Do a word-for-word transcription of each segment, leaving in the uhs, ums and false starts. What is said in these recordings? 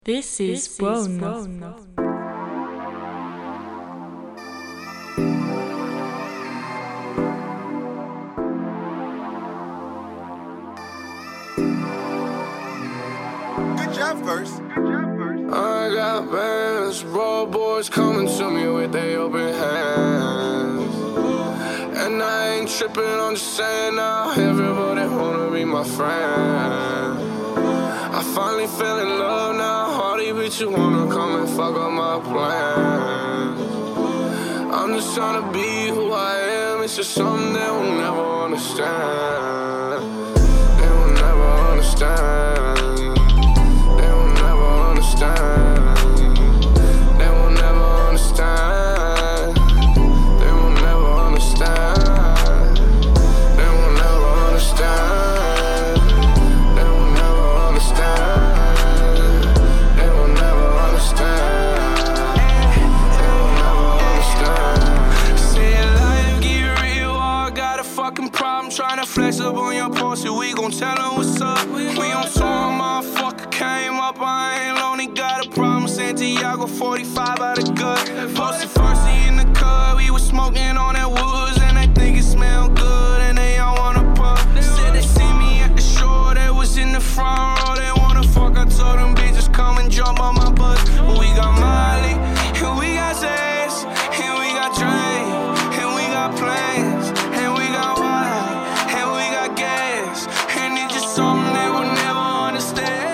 This is Buono. Good job, first. I got bands, raw boys coming to me with their open hands. And I ain't tripping, I'm just saying now, everybody wanna be my friend. I finally fell in love now, hardy bitch, you wanna come and fuck up my plans. I'm just trying to be who I am, it's just something they will never understand. They will never understand. They will never understand. They will never understand. They will never understand. They will never understand. They will never understand. They will never understand. They will never understand. Say life get real, I got a fucking problem trying to flex up on your pussy. We gon' tell them what's up. We on tour, motherfucker came up. I ain't lonely, got a problem. Santiago, forty-five out of gut. Posted first in the club, we was smoking on that woods, and they think it smell good, and they all wanna puff. Said they see me at the shore, they was in the front row, they wanna fuck. I told them bitches come and jump on my butt. We got Molly, and we got Z's, and we got Dre, and we got planes, and we got wine, and we got gas, and it's just something they will never understand.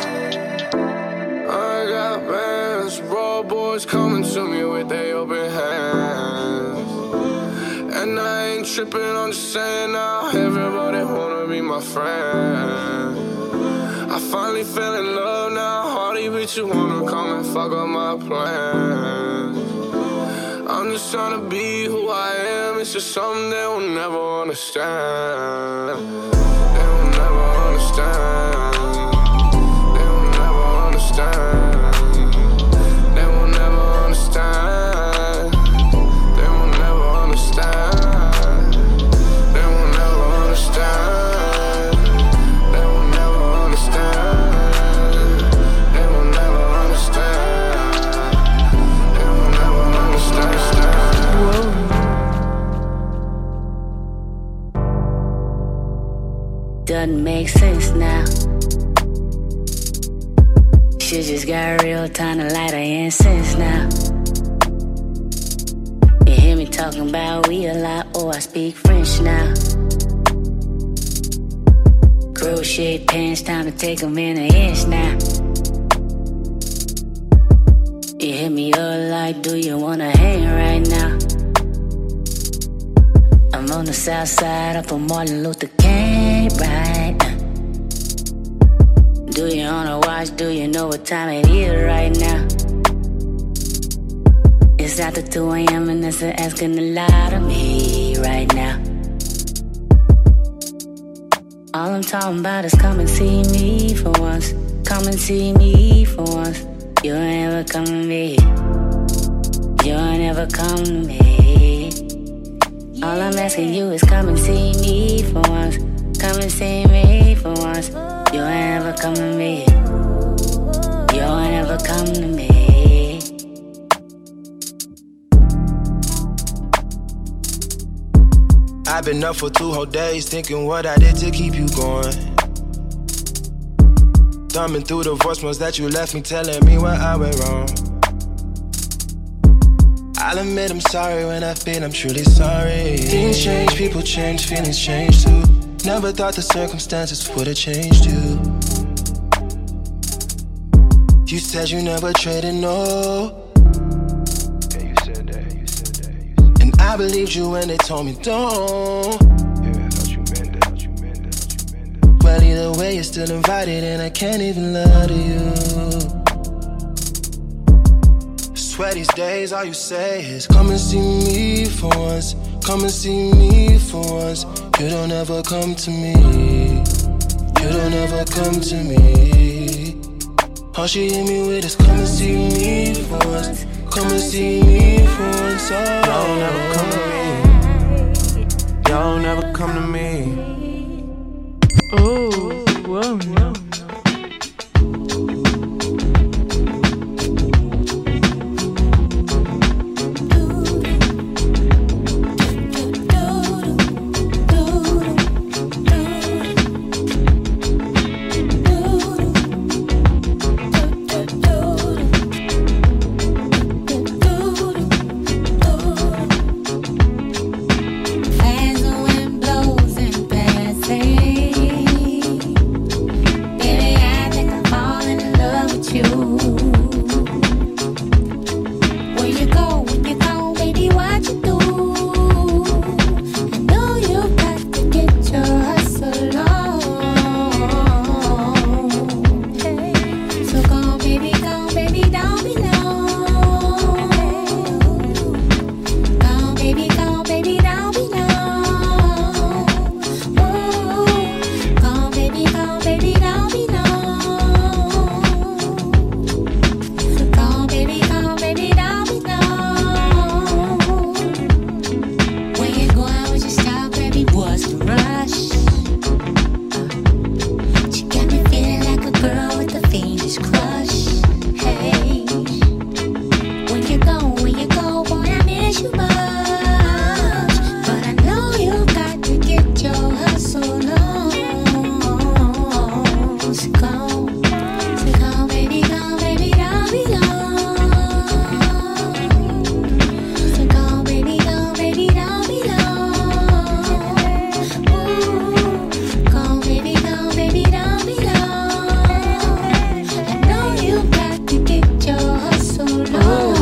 I got bands, raw boys coming to me with their open hands. And I ain't tripping, I'm just saying now, everybody wanna be my friend. I finally fell in love now, hardy bitch, you wanna come and fuck up my plans. I'm just trying to be who I am, it's just something they will never understand. They will never understand. They will never understand. They will never understand. They will never understand. They will never understand. They will never understand. They will never understand. They will never understand. Doesn't make sense now. Shit just got real, time to light a incense now. You hear me talking about we a lot, oh I speak French now. Crochet pants, time to take them in an inch now. You hit me up like, do you wanna hang right now? I'm on the south side up on Martin Luther King, right? Do you wanna watch? Do you know what time it is right now? It's after two a.m. and that's asking a lot of me right now. All I'm talking about is come and see me for once. Come and see me for once. You ain't ever come to me. You ain't ever come to me. All I'm asking you is come and see me for once. Come and see me for once. You ain't ever come to me. You ain't ever come to me. I've been up for two whole days thinking what I did to keep you going. Thumbing through the voicemails that you left me, telling me where I went wrong. I'll admit I'm sorry when I feel I'm truly sorry. Things change, people change, feelings change too. Never thought the circumstances would have changed you. You said you never traded, no. Yeah, you said that, you said that, you said that. And I believed you when they told me don't. Yeah, I thought you meant that, thought you meant that, thought you meant that. Well, either way, you're still invited, and I can't even lie to you. Swear these days, all you say is come and see me for once. Come and see me for once. You don't ever come to me. You don't ever come to me. All she hit me with is come and see me for once. Come and see me for once. Oh. Y'all never come to me. Y'all never come to me. Oh, whoa, no. rush. Hey, when you go, when you go, boy, I miss you much. But I know you got to get your hustle on. So go, so go, baby, go, baby, don't be long. So go, baby, go, baby, don't be long. Ooh, go, baby, go, baby, don't be long. I know you got to get your hustle on.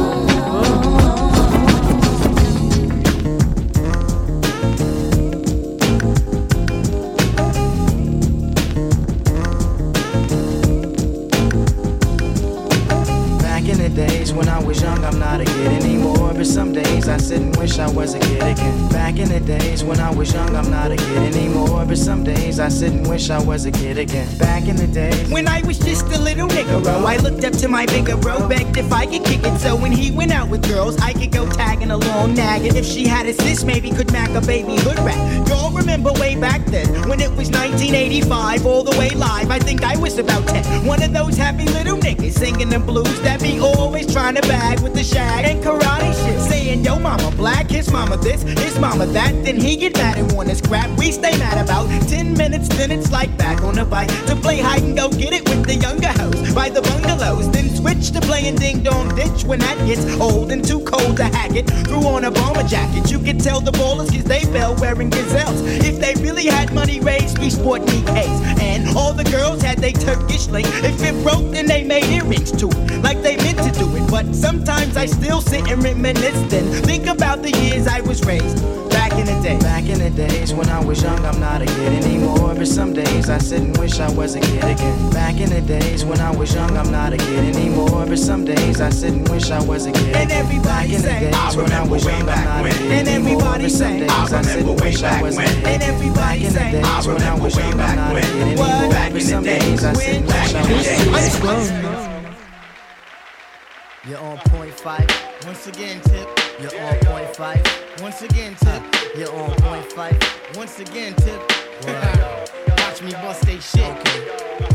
Back in the days when I was young, I'm not a kid anymore. But some days I sit and wish I was a kid again. Back in the days when I was young, I'm not a kid anymore. But some days I sit and wish I was a kid again. Back in the days when I was just a little nigga, I looked up to my bigger bro, begged if I could kick it. So when he went out with girls, I could go tagging along, nagging. If she had a sis, maybe could mac a baby hood rat. Y'all remember way back then when it was nineteen eighty-five, all the way live. I think I was about ten. One of those happy little niggas singing the blues that be always trying to bag with the shag and karate shit, saying yo mama black, his mama this, his mama that. Then he get mad and want his crap. We stay mad about ten minutes, then it's like back on the bike to play hide and go get it with the younger hoes by the bungalows. Then switch to playing ding dong ditch when that gets old and too cold to hack it. Threw on a bomber jacket, you could tell the ballers cause they fell wearing gazelles. If they really had money raised, we sport knee K's. And all the girls had they Turkish link. If it broke, then they made earrings to it, like they meant to do it. But sometimes I still sit and reminisce, then think about the years I was raised. Back in the day. Back in the days when I was young, I'm not a kid anymore. But some days I sit and wish I was a kid again. Back in the days when I was young, I'm not a kid anymore. But some days I sit and wish I was a kid. And everybody say, I remember way back when. And everybody say, I remember way back when. And everybody say, I remember way back when. Back in the days when This is Grown. You're on point five. Once again, Tip. You're on point five. Once again, Tip. You're on point five. Once again, Tip. Watch me bust they shit. Okay.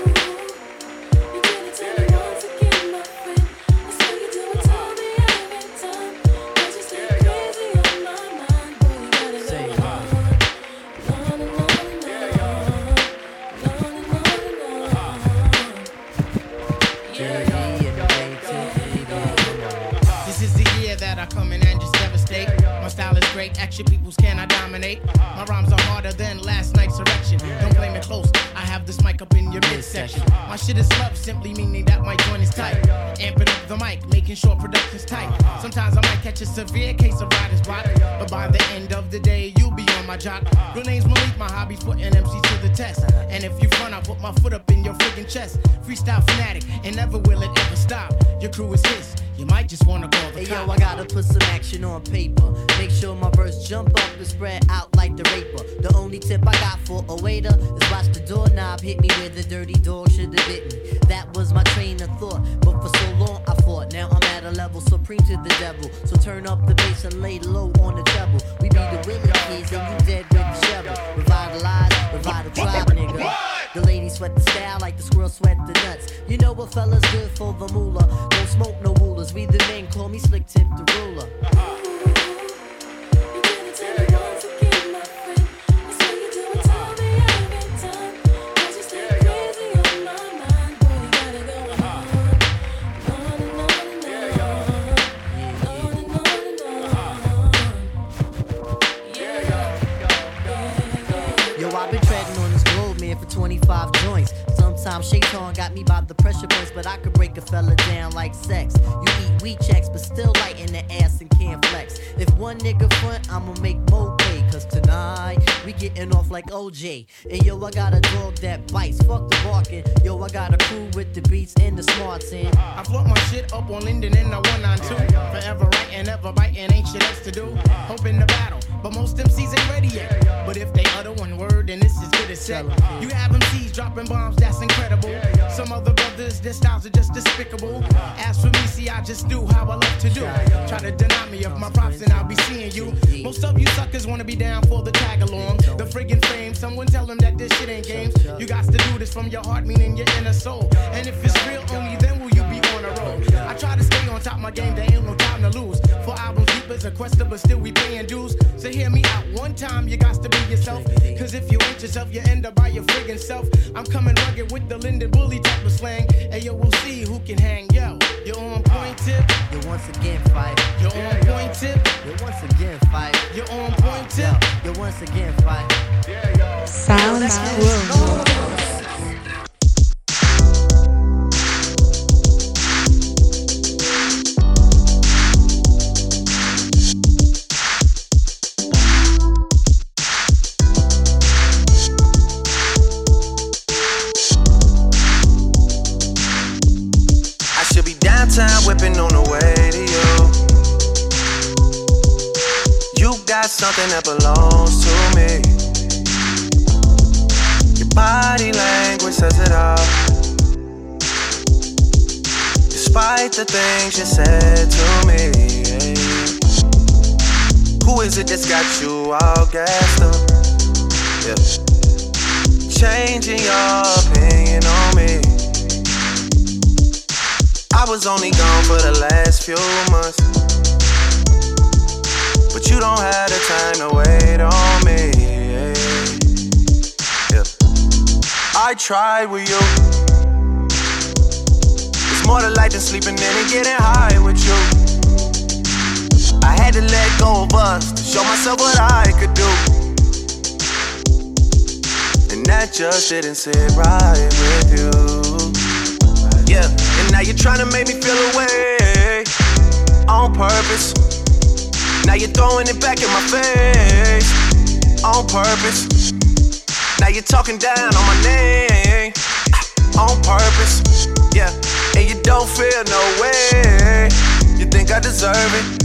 Action peoples can I dominate. My rhymes are harder than last night's erection. Don't blame it close, I have this mic up in your midsection. My shit is love, simply meaning that my joint is tight. Amping up the mic, making sure production's tight. Sometimes I might catch a severe case of writer's block, but by the end of the day, you'll be on my jock. Your name's Malik, my hobby's putting M Cs to the test. And if you front, I put my foot up in your freaking chest. Freestyle fanatic, and never will it ever stop. Your crew is his, you might just wanna call the hey, cop. yo, I gotta put some action on paper. Make sure my verse jump up and spread out like the raper. The only tip I got for a waiter is watch the doorknob hit me where the dirty dog should have bit me. That was my train of thought, but for so long I fought. Now I'm at a level supreme to the devil. So turn up the bass and lay low on the treble. We be the Willie kids and you dead with the shovel. Revitalize, revive the tribe, nigga. The ladies sweat the style like the squirrel sweat the nuts. You know what fella's good for the moolah. Don't smoke no rulers. We the men, call me Slick Tip the ruler. twenty-five joints. Sometimes Shaitan got me by the pressure points, but I could break a fella down like sex. You eat weed checks, but still light in the ass and can't flex. If one nigga front, I'ma make more pay. Cause tonight, we getting off like O J. And yo, I got a dog that bites. Fuck the barking. Yo, I got a crew with the beats and the smarts in. I float my shit up on Linden in the one nine two. Forever writing, ever biting, ain't shit else to do. Hoping to battle, but most M Cs ain't ready yet. But if they utter one word, then this is good as set. You have M Cs dropping bombs, that's incredible. Some other brothers just styles are just despicable. As for me, see, I just do how I love to do. Try to deny me of my props and I'll be seeing you. Most of you suckers wanna be down for the tag along. The friggin' fame, someone tell them that this shit ain't games. You got to do this from your heart, meaning your inner soul. And if it's real, only then will you be on a roll. I try to stay on top of my game, there ain't no time to lose. For albums deep as a quester, but still we paying dues. So hear me out one time, you got to be yourself. Cause if you ain't yourself, you end up by your friggin' self. I'm coming rugged with the Lyndon Bully type of slang. Hey yo, we'll see who can hang. Yo, you're on point tip. You once again fight. You're on point tip. You once again fight. You're on point tip. You once again fight. Sounds cool. Whipping on the way to you. You got something that belongs to me. Your body language says it all. Despite the things you said to me, who is it that's got you all gassed up? Yeah. Changing your opinion on me. I was only gone for the last few months, but you don't have the time to wait on me. Yeah. I tried with you. It's more to life than sleeping in and getting high with you. I had to let go of us to show myself what I could do, and that just didn't sit right with you. Yeah, and now you're trying to make me feel away on purpose. Now you're throwing it back in my face on purpose. Now you're talking down on my name on purpose. Yeah, and you don't feel no way. You think I deserve it?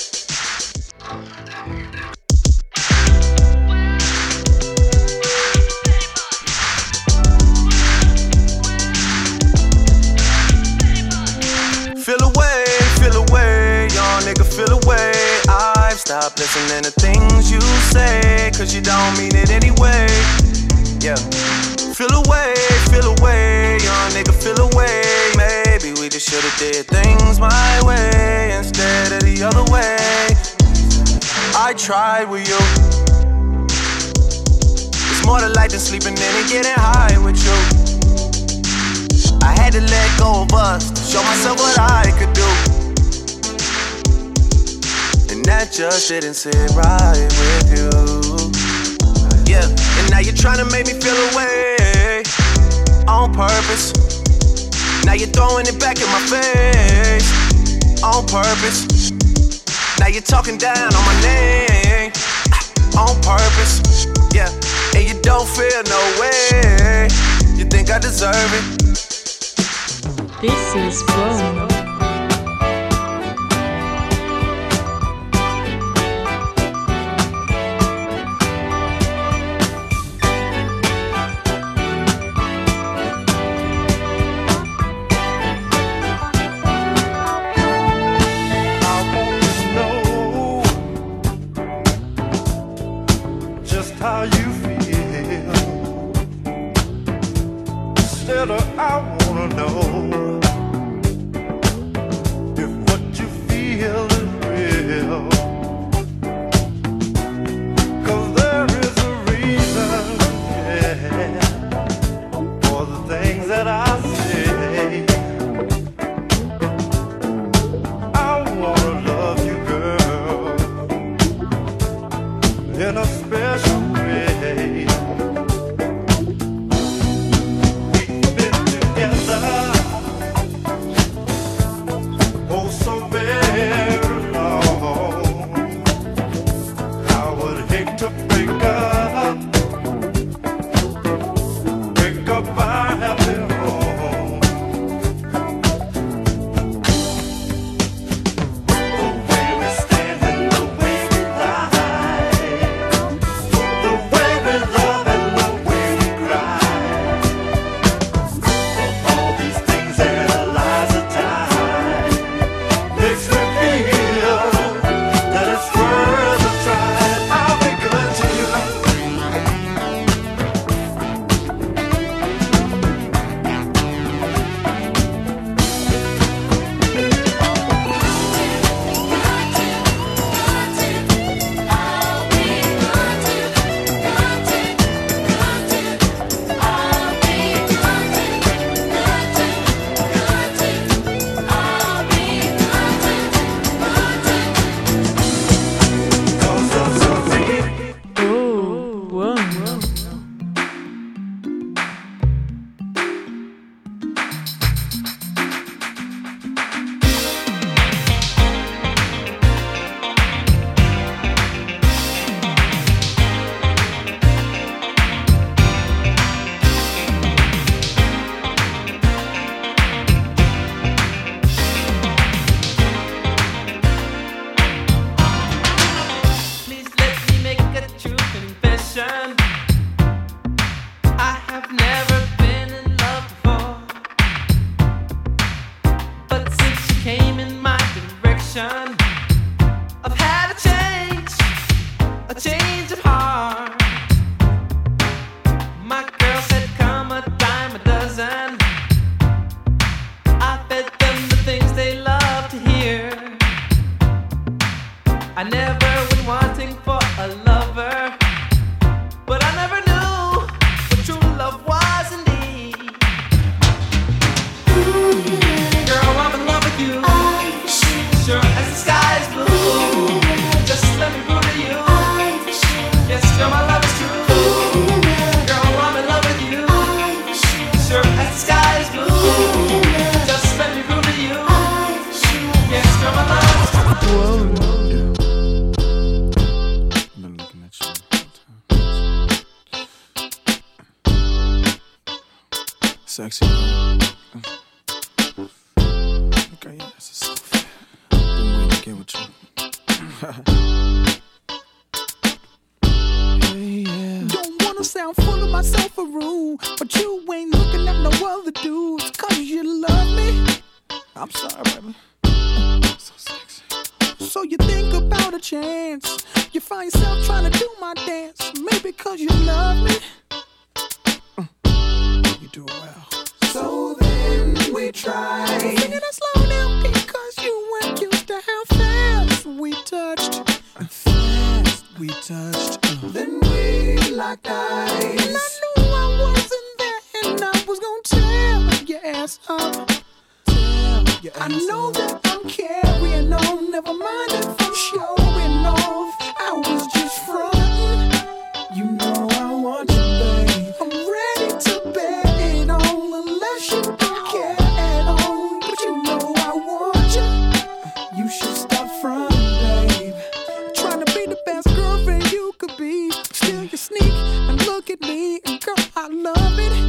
Feel away, feel away, young nigga, feel away. I've stopped listening to things you say, cause you don't mean it anyway. Yeah. Feel away, feel away, young nigga, feel away. Maybe we just should've did things my way instead of the other way. I tried with you. It's more to life than sleeping in and getting high with you. I had to let go of us to show myself what I could do, and that just didn't sit right with you. Yeah, and now you're trying to make me feel away on purpose. Now you're throwing it back in my face on purpose. Now you're talking down on my name on purpose. Yeah, and you don't feel no way. You think I deserve it? This is Flow. How you feel, instead of I wanna know I never went wanting for a lover, but I never knew what true love was indeed. Girl, I'm in love with you, sure as the sky is blue. Just let me prove to you, yes, girl, my love is true. Girl, I'm in love with you, sure as the sky is blue. Just let me prove to you, yes, girl, my love is true. Whoa. Sexy. Okay, yeah, that's a selfie. Been waiting to get with you. Hey, yeah. Don't wanna sound full of myself or rude, but you ain't looking at no other dudes. Cause you love me. I'm sorry, baby. So sexy. So you think about a chance. You find yourself trying to do my dance. Maybe cause you love me. You do it well. So then we tried. Singing it slow down because you weren't used to how fast we touched. Fast we touched. Uh. Then we locked eyes. And I knew I wasn't there, and I was gonna tear your ass up. Tear your ass I know up. that I'm carrying on. Never mind if I'm showing off. I was just frontin'. You know I want you, babe. I'm ready to bet it on, unless you don't care at all. But you know I want you. You should stop frontin', babe. Trying to be the best girlfriend you could be. Still you sneak and look at me, and girl, I love it.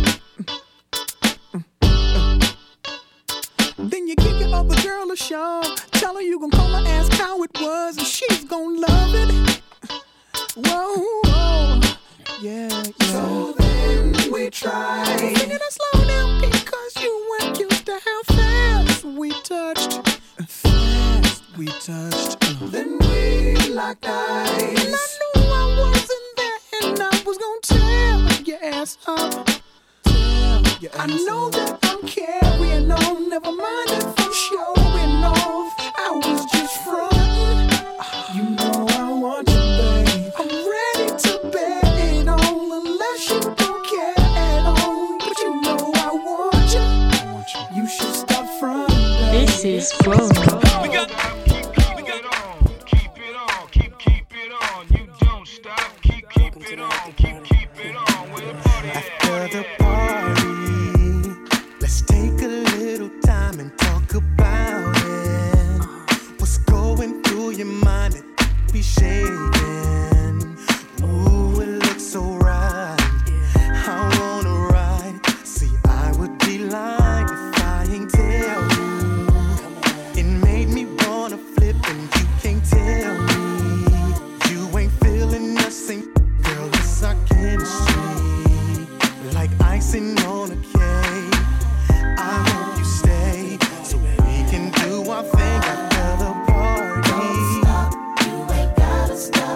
Then you give your other girl a shove. Tell her you gon' call her, ask how it was, and she's gon' love it. Whoa, whoa. Yeah, yeah. So then we tried. Singing it slow down because you weren't used to how fast we touched. Fast we touched. Uh. Then we locked eyes. And I knew I wasn't there, and I was gonna tear your ass up. Tear your ass I know up. that I'm carrying on. Never mind if I'm showing off. I was just frontin'. You know I want you, babe. I'm ready to bet it on, unless you don't care at all. But you know I want you. I want you. You should stop frontin', babe. This is Flow. We got keep it on, keep it on, keep keep it on. You don't stop, keep keep it on, keep keep it on. Where the party at? After the party, let's take a little time and talk about it. What's going through your mind? It be shaking. Ooh, it looks so right. I wanna ride. See, I would be lying if I ain't tell you. It made me wanna flip, and you can't tell me you ain't feeling nothing. Girl, it's our chemistry, like icing on a cake. I hope you stay so we can do our thing after the party. You ain't gotta stop.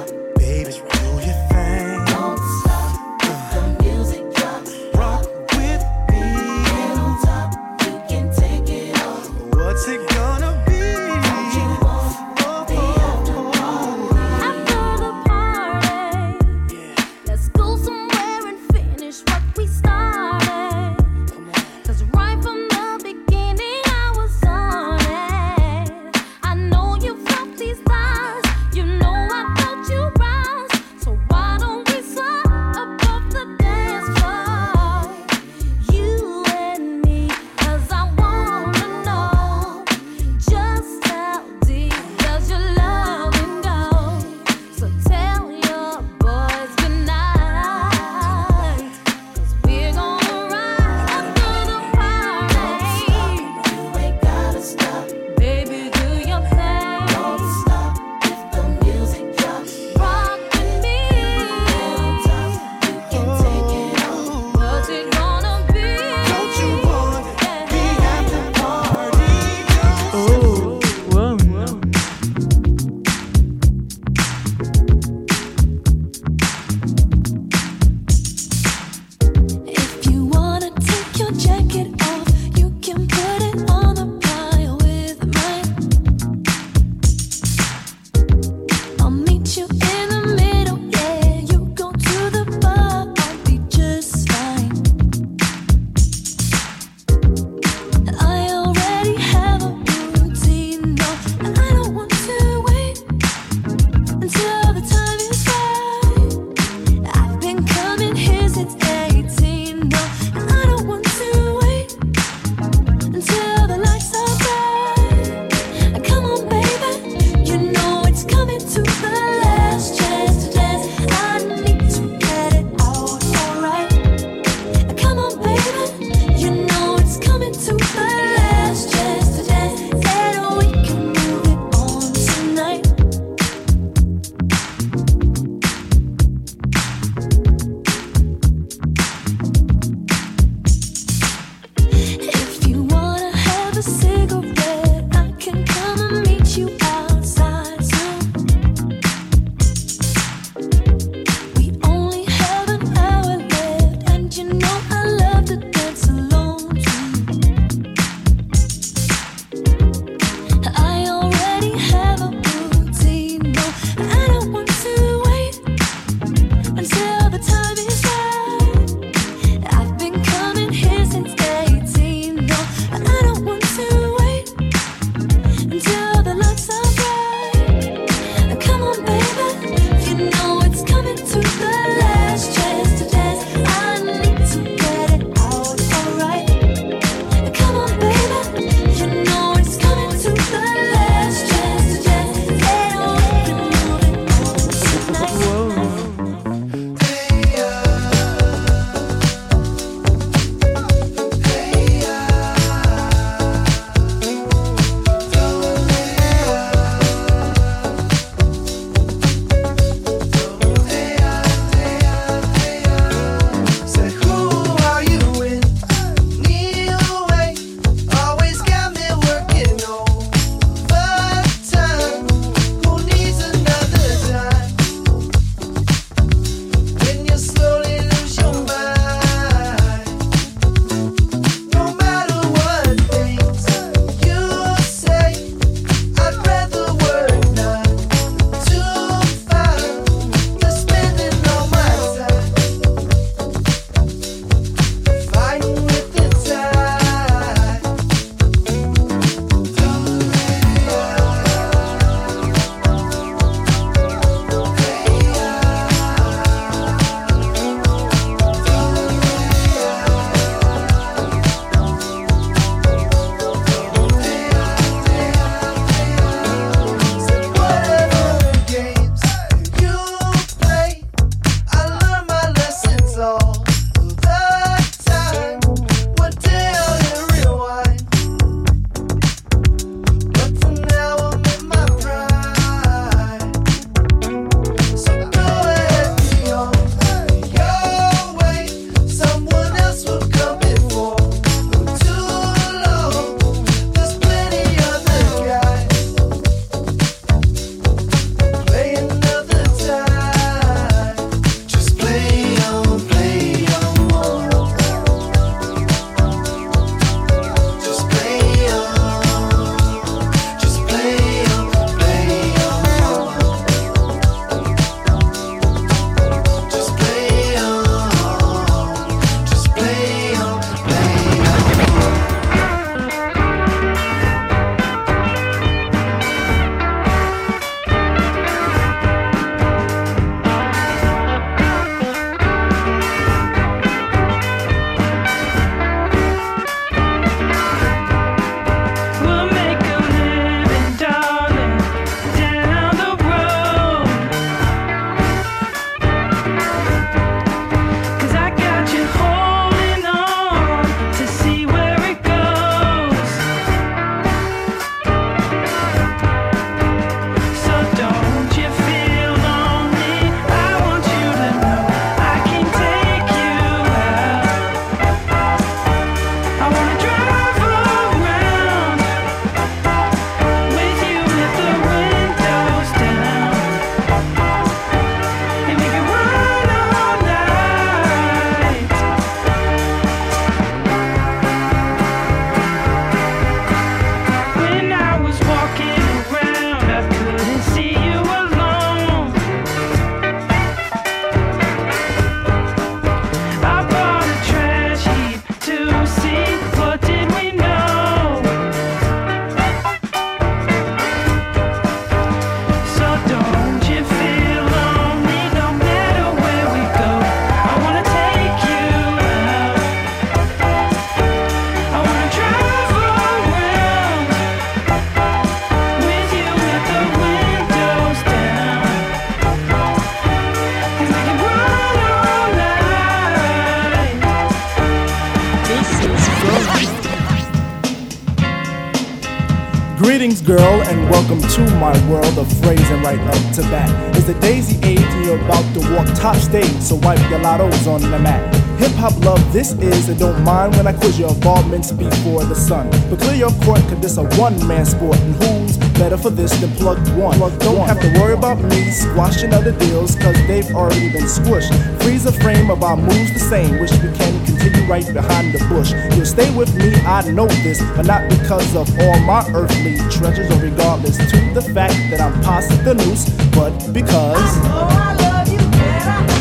Greetings, girl, and welcome to my world of phrasing right up to bat. It's the daisy age and you're about to walk top stage, so wipe your lottos on the mat. Hip-hop love this is, and don't mind when I quiz your involvements before the sun. But clear your court, cause this a one-man sport, and who's better for this than plugged one? Don't have to worry about me squashing other deals, cause they've already been squished. Freeze a frame of our moves the same, wish we can continue right behind the bush. You'll stay with me, I know this, but not because of all my earthly treasures, or regardless to the fact that I'm past the noose, but because I know I love you better.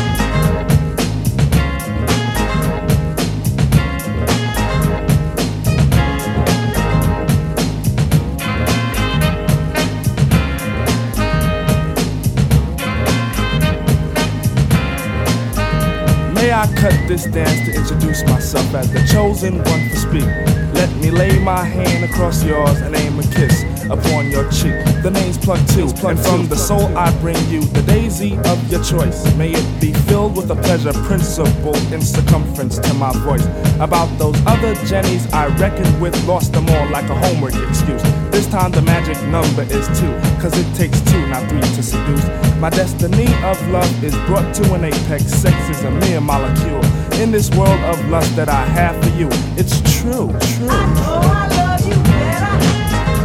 May I cut this dance to introduce myself as the chosen one for speak. Let me lay my hand across yours and aim a kiss upon your cheek. The name's Plug Two, and from the soul I bring you the daisy of your choice. May it be filled with a pleasure principle in circumference to my voice. About those other Jennies I reckoned with, lost them all like a homework excuse. This time the magic number is two, cause it takes two, not three to seduce. My destiny of love is brought to an apex. Sex is a mere molecule in this world of lust that I have for you. It's true, true. I know I love you better.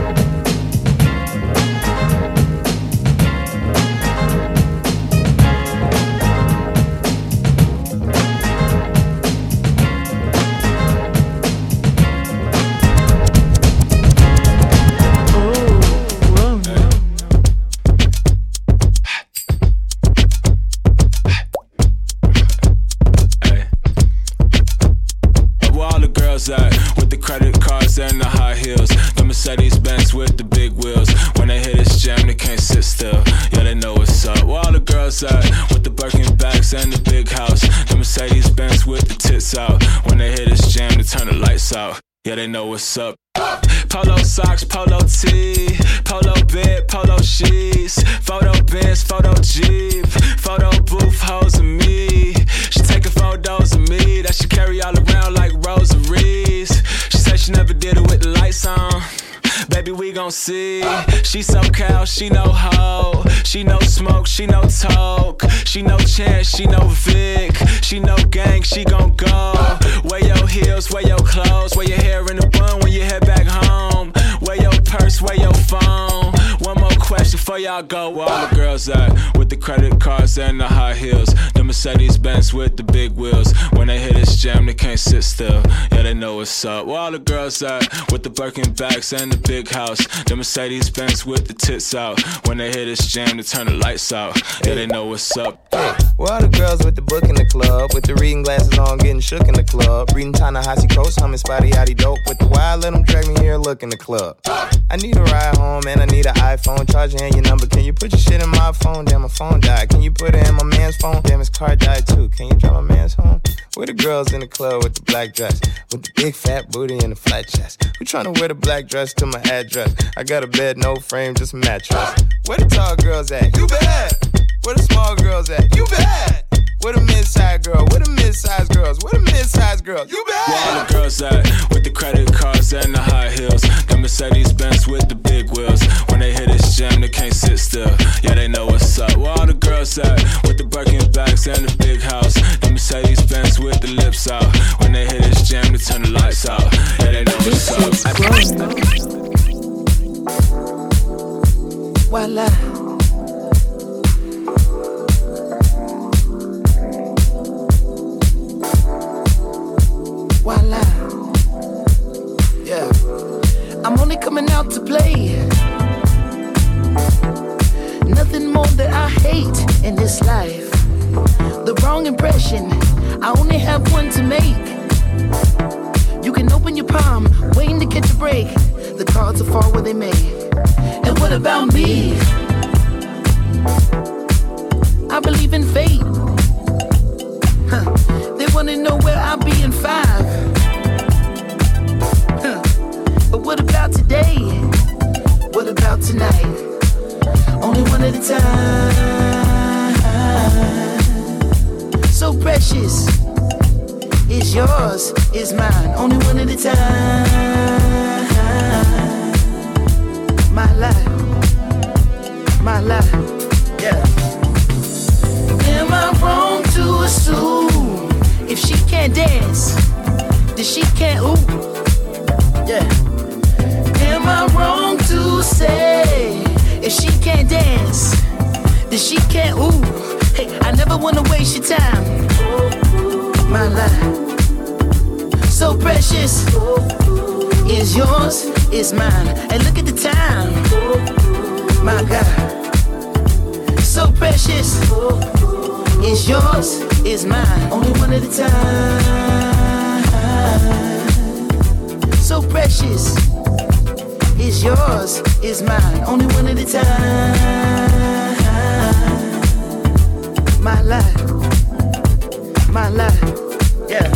With the credit cards and the high heels, the Mercedes Benz with the big wheels. When they hit this jam, they can't sit still. Yeah, they know what's up. Where all the girls at? With the Birkin bags and the big house. The Mercedes Benz with the tits out. When they hit this jam, they turn the lights out. Yeah, they know what's up. Polo socks, polo tee, polo bed, polo sheets, photo Benz, photo Jeep, photo booth, hoes of me. She taking photos of me that she carry all around like rosaries. She said she never did it with the lights on. Baby, we gon' see. She so cow, she no hoe. She no smoke, she no talk. She no chance, she no Vic. She no gang, she gon' go. Wear your heels, wear your clothes. Wear your hair in a bun when you head back home. Wear your purse, wear your phone. One more question before y'all go. Where all the girls at? With the credit cards and the high heels. The Mercedes Benz with the big wheels. When they hit this jam, they can't sit still. Yeah, they know what's up. Where all the girls at? With the Birkin bags and the big house. The Mercedes Benz with the tits out. When they hit this jam, they turn the lights out. Yeah, they know what's up. Hey, where all the girls with the book in the club? With the reading glasses on, getting shook in the club. Reading Ta-Nehisi Coast, humming Spotty Yachty Dope. With the wild, let them drag me here, look in the club. I need a ride home and I need an iPhone. Charger and your number. Can you put your shit in my phone? Damn, my phone died. Can you put it in my man's phone? Damn, his car died too. Can you drive my man's home? Where the girls in the club with the black dress? With the big fat booty and the flat chest. Who tryna wear the black dress to my address? I got a bed, no frame, just a mattress. Where the tall girls at? You bad. Where the small girls at? You bad. Where the mid-size girl? Where the mid-size girls? Where the mid-size girls? You bad. Where all the girls at? With the credit cards and the high heels. The Mercedes Benz with the big wheels. When they hit this jam, they can't sit still. Yeah, they know what's up. Where all the girls at? With the Birkin bags and the big house. The Mercedes Benz with the lips out. When they hit this jam, they turn the lights out. Yeah, they know what's up. Voila. Voila. Yeah. I'm only coming out to play. Nothing more that I hate in this life. The wrong impression, I only have one to make. You can open your palm, waiting to catch a break. The cards will fall where they may. And what about me? I believe in fate. Huh. They wanna know where I'll be in five. Huh. But what about today? What about tonight? Only one at a time. So precious. It's yours, it's mine. Only one at a time. that she can't, ooh. Hey, I never wanna waste your time. My life, so precious, is yours, is mine. And look at the time, my God. So precious, is yours, is mine. Only one at a time. So precious, is yours, is mine. Only one at a time. My life, my life, yeah.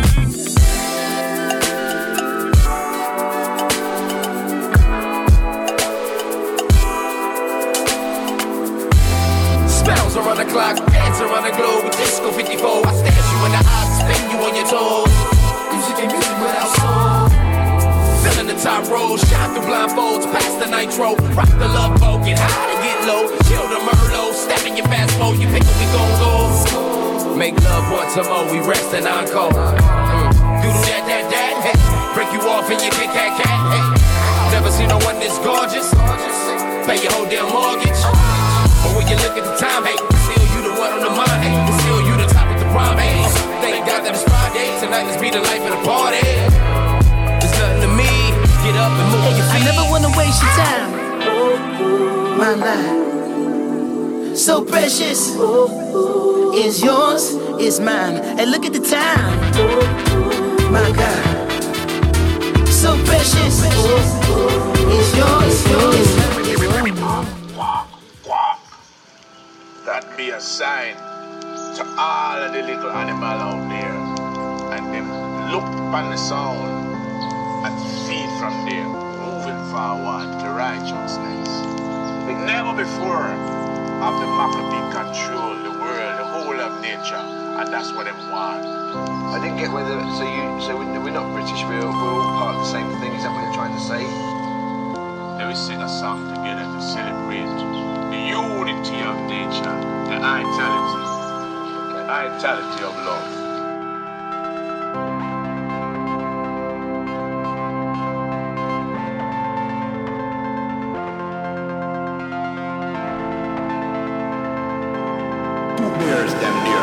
Spells around the clock, dance around the globe. Disco fifty-four, I stare you in the eyes, spin you on your toes. Music ain't music without soul. Filling the top row, shine through blindfolds, pass the nitro, rock the love boat, get high to get low, chill the Merlot, step in your fast mode, you pick up, we gon' go. Make love once a more, we rest and encore. Mm. Doodle that, that, that, hey. Break you off and you kick cat, cat, hey. Never seen no one this gorgeous. Pay your whole damn mortgage. But when you look at the time, hey, still you the one on the mind, hey. Still you the top of the prime, hey. Thank God that it's Friday, tonight let's be the life of the party. There's nothing to me, get up and move your feet. I never wanna waste your time. My life, so precious, is yours, is mine. And look at the time, my God. So precious, is yours, yours, That be a sign to all of the little animals out there, and them look on the sound and feed from there, moving forward to righteousness. But never before have the Maccabee control the world, the whole of nature, and that's what they want. I didn't get whether, so you, so we're not British, we're, we're all part of the same thing, is that what you're trying to say? They will sing a song together to celebrate the unity of nature, the vitality, the vitality of love. There's them dear.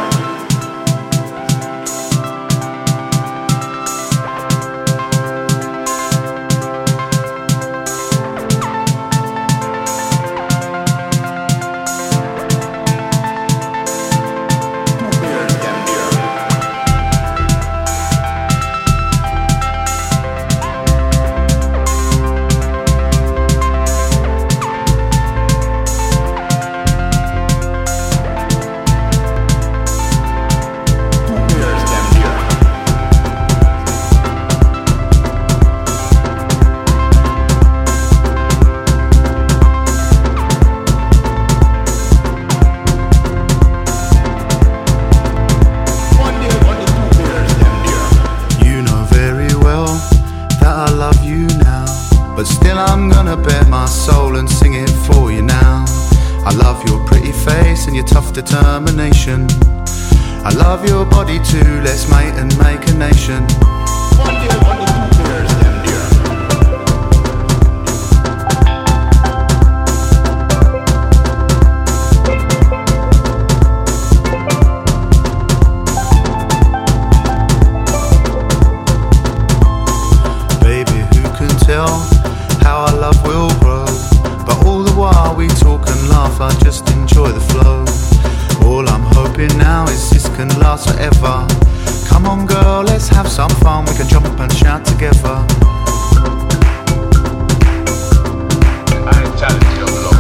Determination. I love your body too, let's mate and make a nation. One day, one day, two years, them dear. Baby, who can tell how our love will grow? But all the while we talk and laugh, I just enjoy the flow. All I'm hoping now is this can last forever. Come on girl, let's have some fun. We can jump and shout together. Vitality of love.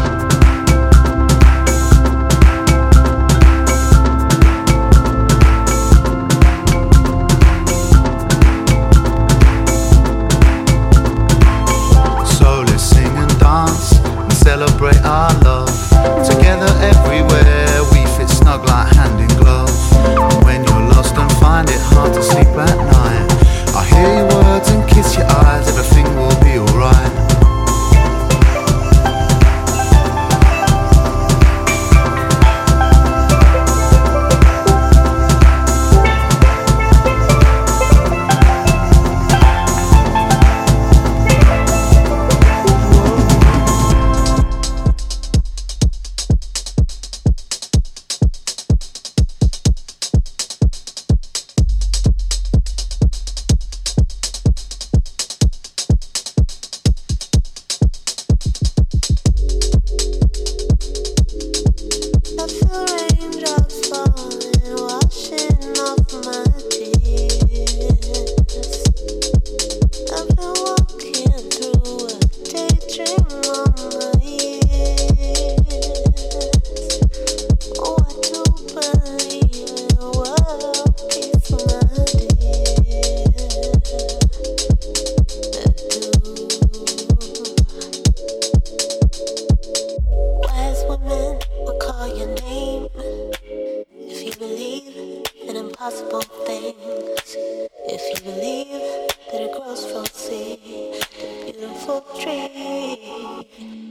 So let's sing and dance and celebrate our love. Together everywhere we fit snug like hand in glove. And when you're lost and find it hard to sleep at night, I hear your words and kiss your eyes. Everything will be alright. women will call your name if you believe in impossible things. If you believe that it grows from seed to a beautiful tree.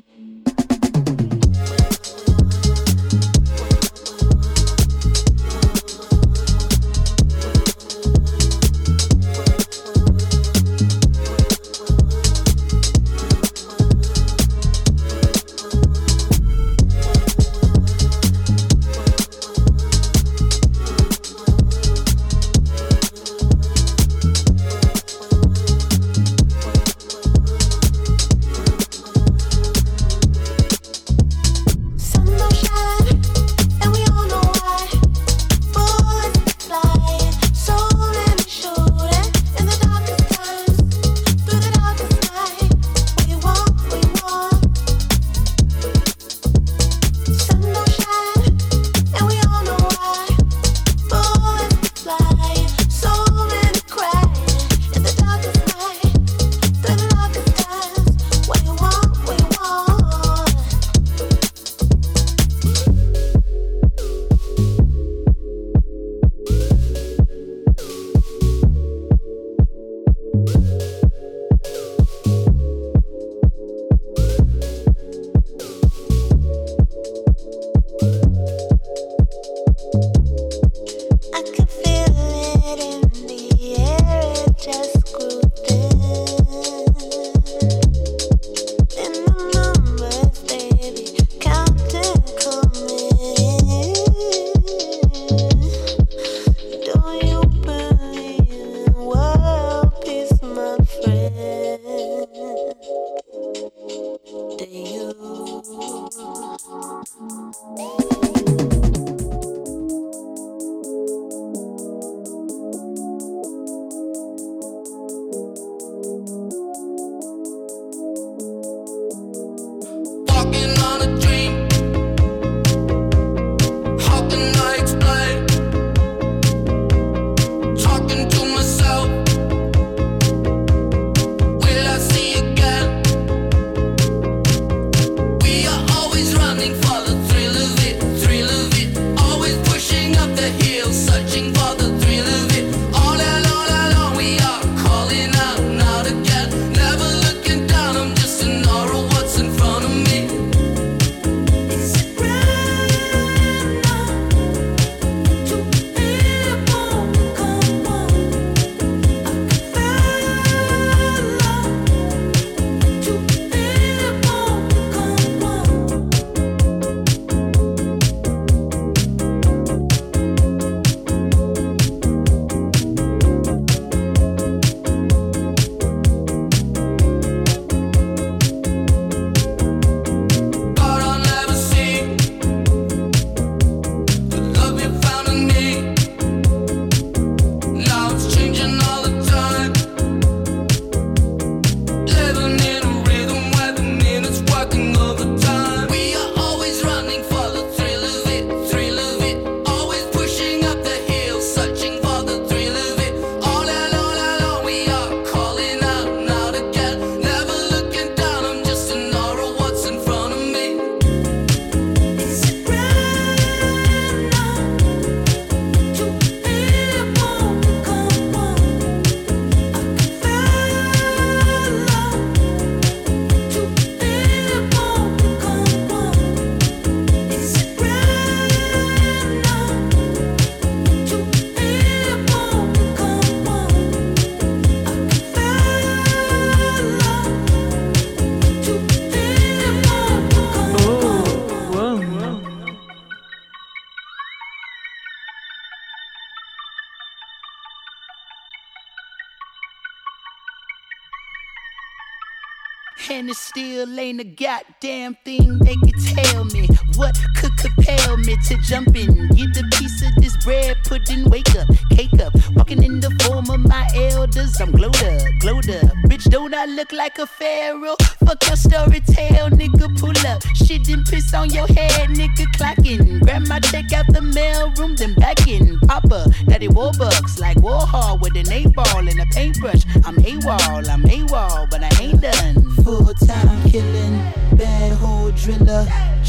And it still ain't a goddamn thing they could tell me. What could compel me to jump in, get a piece of this bread, pudding, wake up, cake up, walking in the form of my elders. I'm glowed up, glowed up. Bitch, don't I look like a pharaoh? Fuck your story tale, nigga, pull up. Shit and piss on your head, nigga, clocking. Grab my check out the mail room, then back in. Papa, daddy Warbucks, like Warhol with an eight ball and a paintbrush. I'm AWOL, I'm AWOL, but I ain't done. Full time killing, bad hole driller.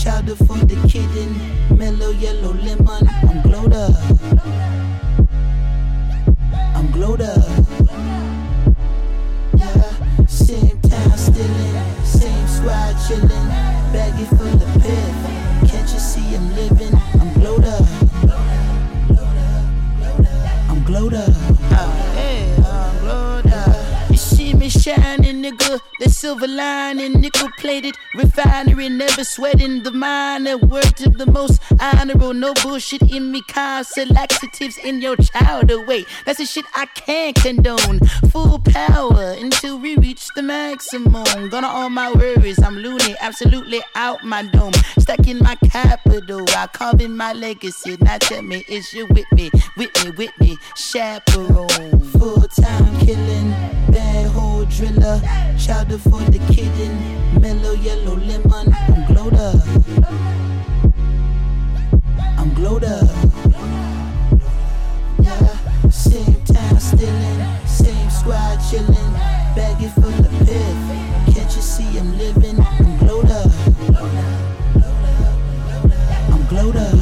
chowder for the kitten, mellow yellow lemon. I'm glowed up. I'm glowed up. Yeah, same town stillin', same squad chillin', baggy full of piff. Can't you see I'm living? I'm glowed up. I'm glowed up. Oh, yeah, I'm glowed up. You see me shining, nigga. The silver lining, nickel plated refinery, never sweating the minor. Word to the most honorable, no bullshit in me. Constant laxatives in your chowder. Wait, that's the shit I can't condone. Full power until we reach the maximum. Gonna all my worries, I'm loony, absolutely out my dome. Stacking my capital, I carve in my legacy. Now tell me, is you with me, with me, with me, chaperone? Full time killing, bad hole driller, chowder for the kitten, mellow yellow lemon. I'm glowed up. I'm glowed up. Yeah, same town stillin', same squad chillin', baggy full of piff. Can't you see I'm living? I'm glowed up. I'm glowed up.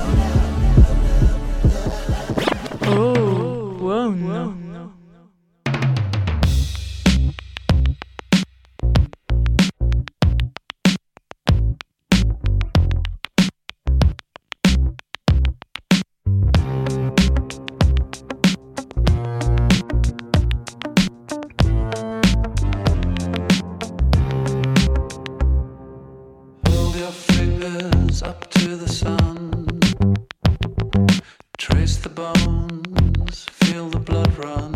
Oh, whoa, no. Up to the sun, trace the bones, feel the blood run.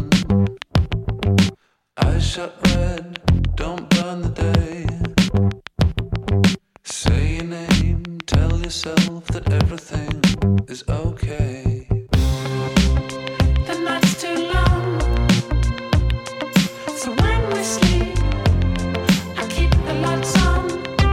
Eyes shut red, don't burn the day. Say your name, tell yourself that everything is okay. The night's too long, so when we sleep, I keep the lights on.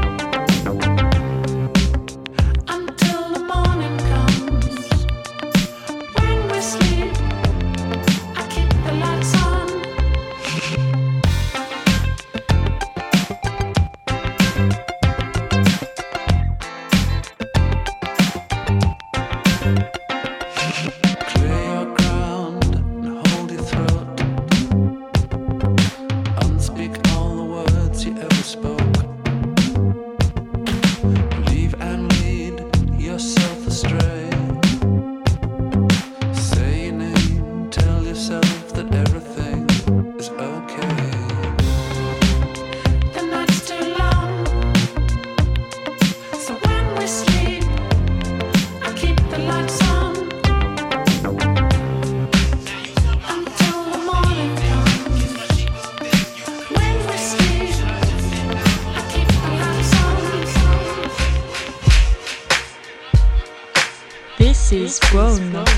This is grown up.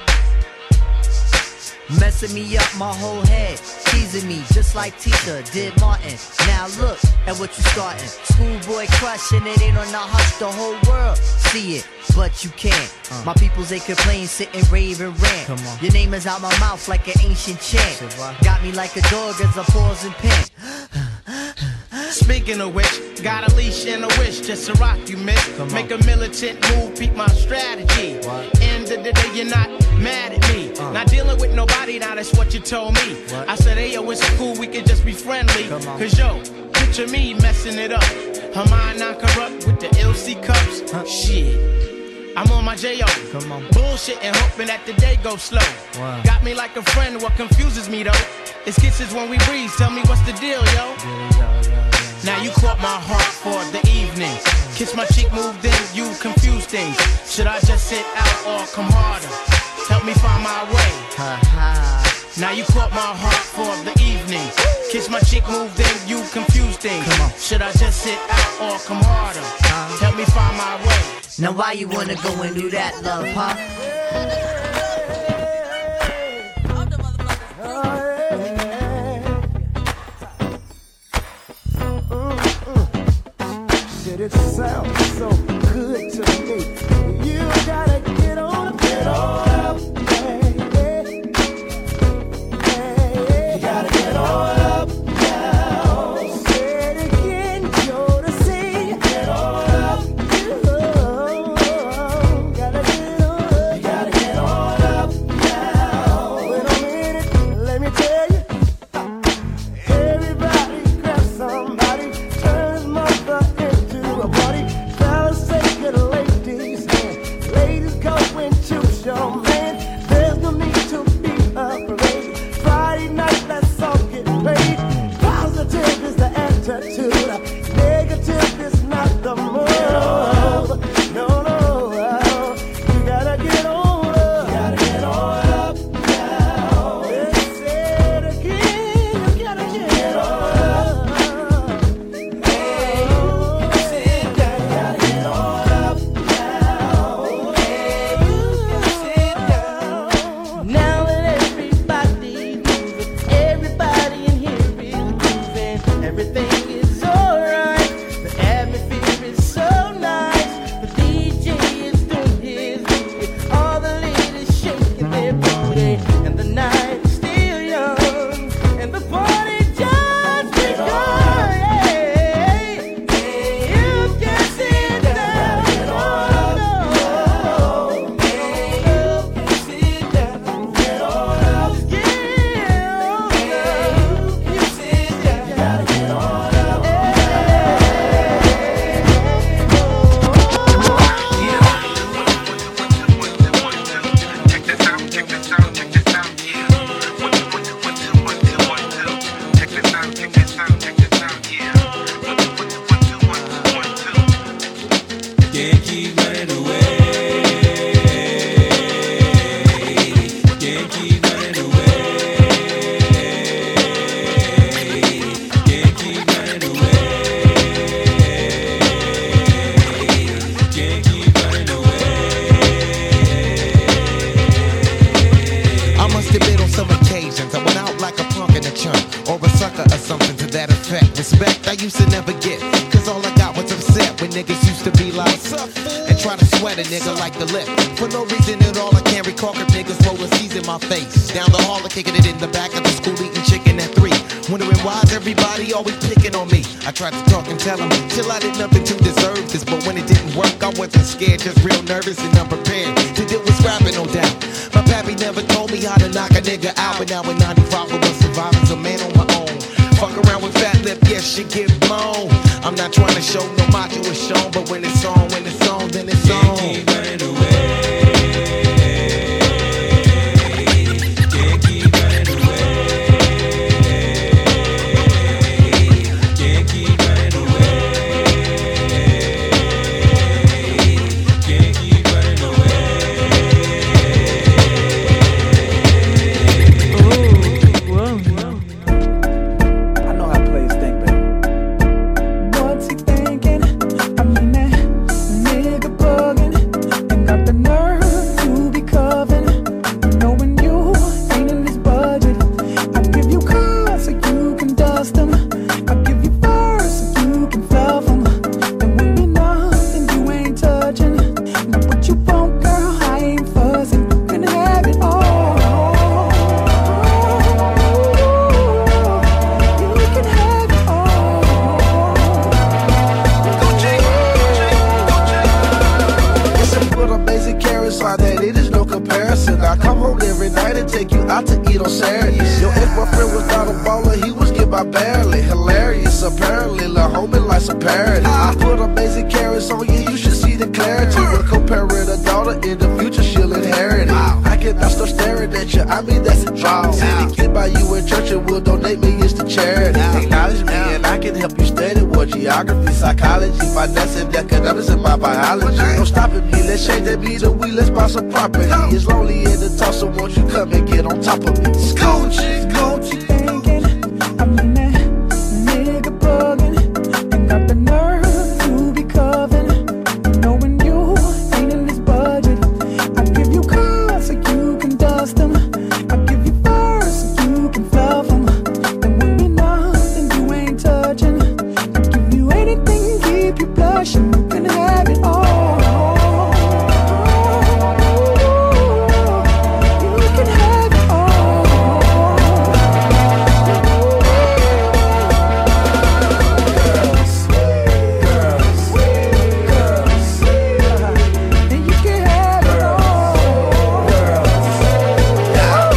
Messing me up my whole head, teasing me just like Tisha did Martin. Now look at what you starting. Schoolboy crushing it ain't on the hush, the whole world see it, but you can't. Uh. My peoples they complain, sit and rave and rant. Come on. Your name is out my mouth like an ancient chant. Got me like a dog as a pause and pen. Speaking of which, got a leash and a wish just to rock you, miss. Make a militant move, peep my strategy. What? End of the day, you're not mad at me. Uh. Not dealing with nobody, now that's what you told me. What? I said, hey, yo, it's cool, we can just be friendly. Cause yo, picture me messing it up. Her mind not corrupt with the L C cups. Huh? Shit. I'm on my J O. Come on. Bullshit and hoping that the day goes slow. Wow. Got me like a friend, what confuses me though? It's kisses when we breathe, tell me what's the deal, yo? Yeah, yeah, yeah, yeah. Now you caught my heart for the evening. Kiss my cheek, moved in, you confuse things. Should I just sit out or come harder? Help me find my way. Now you caught my heart for the evening. Kiss my cheek, moved in, you confuse things. Should I just sit out or come harder? Help me find my way. Now why you wanna go and do that, love, huh? It sounds so good to me. You gotta get on, get on up. Hey, hey, hey. You gotta get on up now. Say it again, Jodeci. Get on up. You niggas used to be like, and try to sweat a nigga like the lip. For no reason at all, I can't recall if niggas rollin' C's in my face. Down the hall, kicking it in the back of the school, eating chicken at three. Wondering why's everybody always picking on me. I tried to talk and tell them, till I did nothing to deserve this. But when it didn't work, I wasn't scared, just real nervous and unprepared to deal with scrapping, no doubt. My pappy never told me how to knock a nigga out. But now in ninety-five, I was surviving as a man on my own. Fuck around with fat lip, yes, she get blown. I'm not trying to show no macho is shown, but when it's on, when it's on, then it's on. Can't keep running away. Can't keep running away. Can't keep running away. Can't keep running away. Oh, whoa, whoa. Geography, psychology, finance, and economics in my biology. No stopping me, let's change that beat or we let's buy some property. It's lonely in the top, so won't you come and get on top of me? Scoochie, Scoochie. I'm in that nigga bugging, and got the nerve to be covering. Knowing you ain't in this budget, I give you cars so you can dust them. I give you furs so you can fluff them. And when you're nothing, you ain't touching. Anything keep you blushing, you can have it all. You can have it all. Girls, girls, girls, and you can have it all. Girls, now,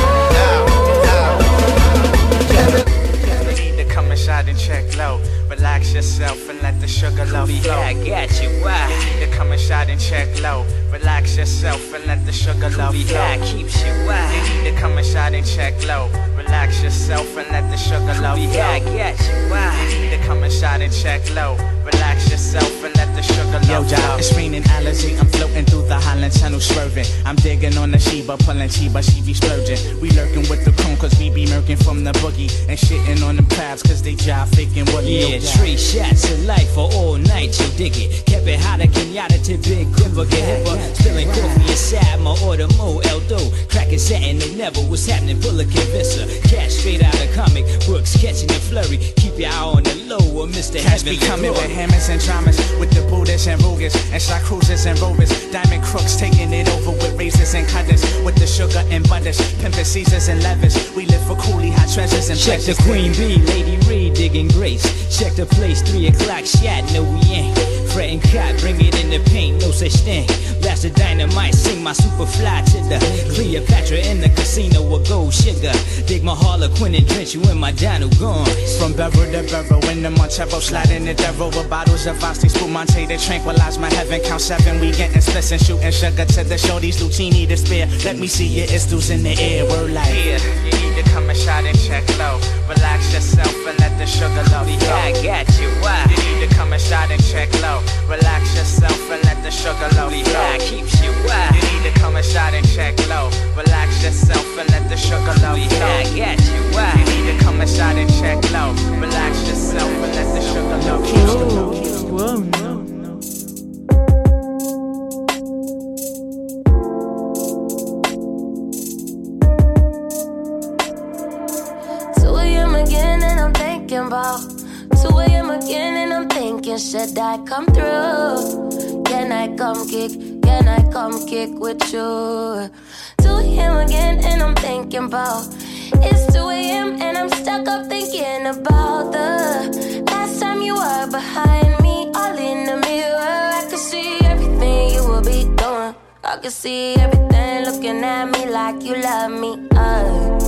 now, now. You need to come inside and check low. Relax yourself and let the sugar love flow. I got you, why? You need to come inside and check low. Relax yourself and let the sugar love flow. I keeps you, why? You need to come inside and check low. Relax yourself and let the sugar love flow. I got you, why? You need to come inside and check low. Relax yourself and let the sugar love flow. Yo, it's raining allergy. I'm floating through the Highland Channel swerving. I'm digging on the Sheba, pulling Chiba, she be splurging. We lurking with the cone cause we be murking from the boogie. And shitting on them crabs cause they jive faking woolly. Yeah, three shots of life for all night, you dig it. Kept it hotter, Kenyatta to Big Denver, get hipper. Spilling coffee inside my order, Mo Eldo. Cracking satin, no never what's happening, full of convincer. Cash straight out of comic books, catching the flurry. Keep your eye on the low, or Mister Cash be coming with hammers and dramas, with the Buddhas and Rugas, and shot cruisers and rovers. Diamond crooks taking it over with razors and cutters, with the sugar and butters, pimpin' Caesars and levers. We live for coolie, hot treasures and check pleasures. The Queen Bee, Lady Reed, digging grace. Check the place, three o'clock shot, no we ain't. Fretting cot, bring it in the paint, no such thing. Blast the dynamite, sing my super fly to the Cleopatra in the casino with gold sugar. Dig my Harlequin and drench you in my Dino gone. From Bevel to Bevel, in the Montero, sliding the devil with bottles of Asti, Spumante to tranquilize my heaven. Count seven, we getting splits and shooting sugar to the shorties, Lucini to spare. Let me see your istos in the air, we're like, yeah, you need to come and shot and check low. Relax yourself and let the sugar love flow. I got you, why? You need to come and shot and check low. Relax yourself and let the sugar love flow. I keeps you, why? You need to come and shot and check low. Relax yourself and let the sugar love flow. I got you, why? You need to come and shot and check low. Relax yourself and let the sugar love flow. Whoa, no. two a.m. again and I'm thinking about two a.m. again and I'm thinking, should I I come through? Can I come kick? Can I come kick with you? To him again, and I'm thinking about it's two a.m. and I'm stuck up thinking about the last time you were behind me, all in the mirror. I could see everything you will be doing. I could see everything looking at me like you love me. I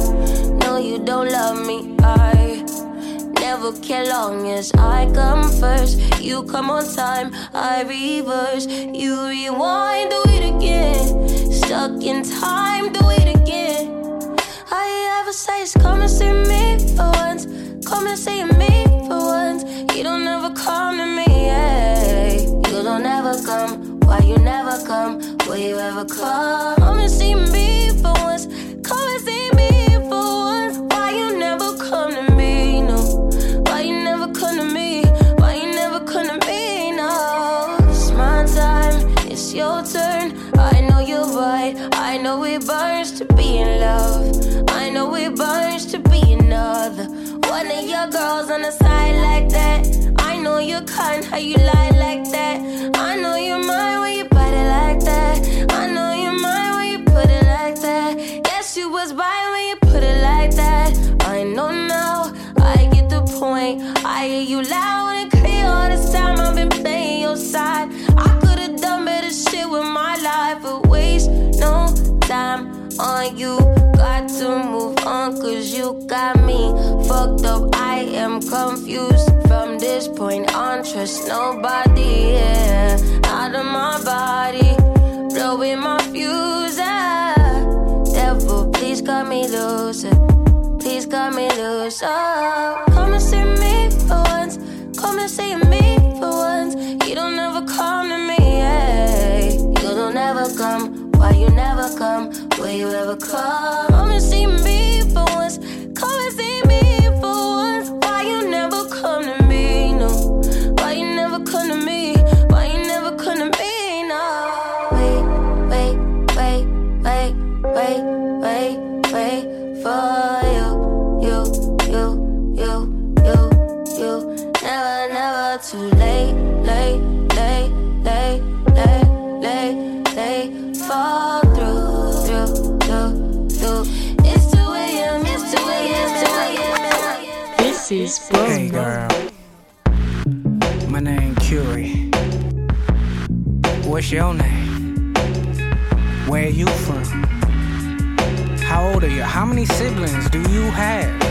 know you don't love me. I never care long as I come first. You come on time, I reverse. You rewind, do it again. Stuck in time, do it again. All you ever say is come and see me for once. Come and see me for once. You don't ever come to me, hey. You don't ever come. Why you never come? Will you ever come? Come and see me for once. Come and see me for once. Why you never come to me, no? Why you never come to me? Why you never come to me, no? It's my time, it's your turn. I know you're right. I know it burns to be in love. I know it burns to be another one of your girls on the side like that. I know you're kind, how you lie like that. I know you're mine when you bite it like that. I know you're mine when you put it like that. Yes, you was right when you put it like that. I know now, I get the point. I hear you loud and clear all this time. I've been playing your side. I could've done better shit with my life, but waste no time on you. Got to move on cause you got me fucked up. I am confused from this point on. Trust nobody, yeah. Out of my body, blowing my fuse, ah. Devil, please cut me loose, please cut me loose, oh. Come and see me for once. Come and see me for once. You don't ever come to me, hey. You don't ever come. Why you never come? Will you ever come? Come and see me for once. Come and see me for once. Why you never come to me, no? Why you never come to me? Why you never come to me, no? Wait, wait, wait, wait, wait, wait, wait for you, you, you, you, you, you. Never, never too late, late, late, late, late, late, late. Fall through, through, through, through. It's two a.m., it's two a.m., two a.m. This is Boom. Hey girl, my name Curie. What's your name? Where you from? How old are you? How many siblings do you have?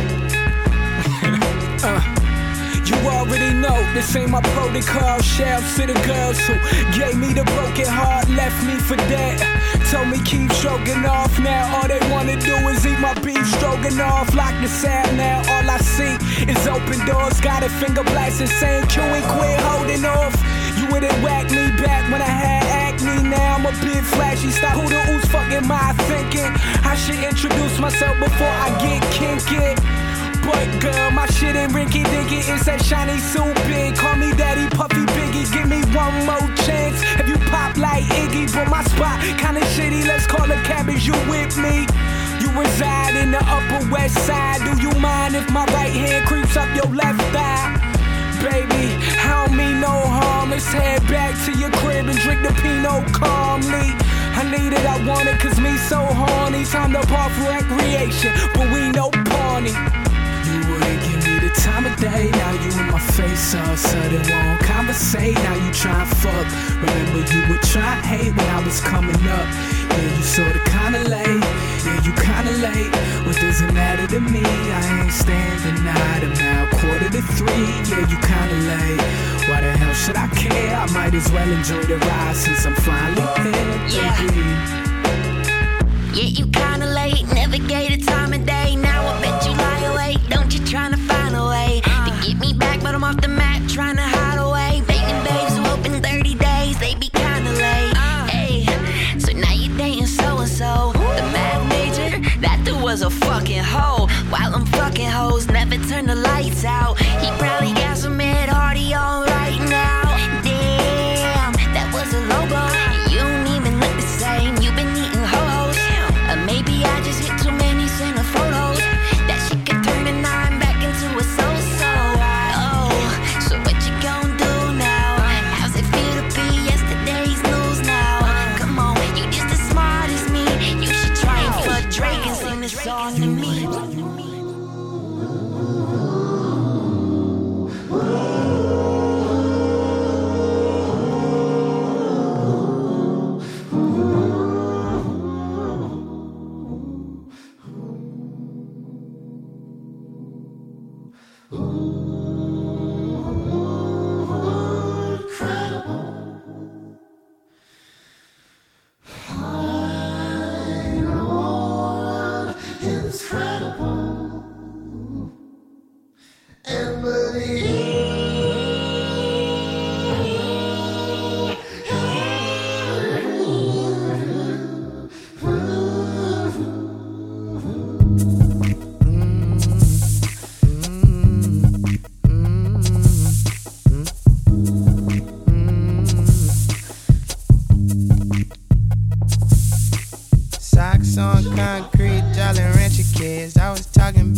uh. You already know, this ain't my protocol. Shouts to the girls who gave me the broken heart, left me for dead. Told me keep stroking off now. All they wanna do is eat my beef stroganoff. Lock the sound now, all I see is open doors. Got a finger blasting saying Q and quit holding off. You wouldn't whack me back when I had acne. Now I'm a bit flashy. Stop who the ooze fucking my thinking. I should introduce myself before I get kinky. But girl, my shit ain't rinky dinky. It's that shiny suit big. Call me Daddy Puffy Biggie. Give me one more chance. If you pop like Iggy, but my spot kinda shitty. Let's call a cabbage. You with me? You reside in the Upper West Side. Do you mind if my right hand creeps up your left thigh? Baby, I don't mean no harm. Let's head back to your crib and drink the Pinot calmly. I need it, I want it, cause me so horny. Time to part for recreation, but we no pawnee. You wouldn't give me the time of day. Now you in my face all sudden won't conversate. Now you try fuck. Remember you would try hate when I was coming up. Yeah, you sorta kinda late. Yeah, you kinda late. What doesn't matter to me? I ain't staying the night. I'm now quarter to three. Yeah, you kinda late. Why the hell should I care? I might as well enjoy the ride since I'm finally here. Yeah. Yeah, you kinda late. Never gave the time of day. Now I bet you lie awake. Don't you tryna find a way to get me back, but I'm off the map trying to hide away. Bacon babes who open thirty days, they be kinda late. Hey, so now you dating so and so. The math major, that dude was a fucking hoe. While I'm fucking hoes, never turn the lights out. He probably got some Ed Hardy on right now. Damn, that was a low blow. You don't even look the same. You been eating ho-hos. Or maybe I just hit too many center photos. That shit could turn a nine back into a so-so. Oh, so what you gon' do now?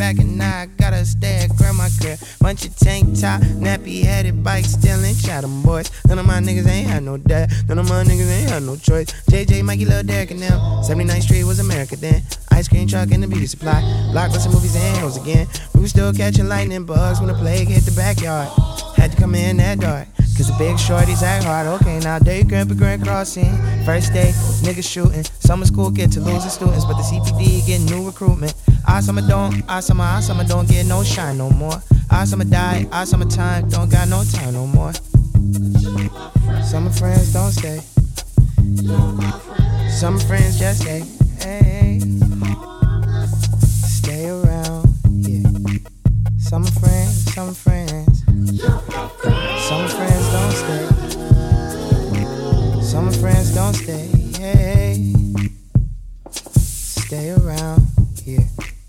back and I gotta stay at grandma crib. Bunch of tank top, nappy headed bike stealing, shot them boys. None of my niggas ain't had no dad, none of my niggas ain't had no choice. J J, Mikey, Lil Derek and them. seventy-ninth Street was America then. Ice cream truck and the beauty supply. Blockbuster movies and hills again. We was still catching lightning bugs when the plague hit the backyard. Had to come in that dark, cause the big shorties act hard. Okay, now day grandpa grand crossing. First day, niggas shooting. Summer school get to losing students, but the C P D getting new recruitment. Our summer don't, our summer, our summer don't get no shine no more. Our summer die, our summer time don't got no time no more. Summer friends don't stay. Summer friends just stay. Hey, stay around, yeah. Summer friends, summer friends. Summer friends don't stay. Summer friends don't stay. Hey, stay around, yeah.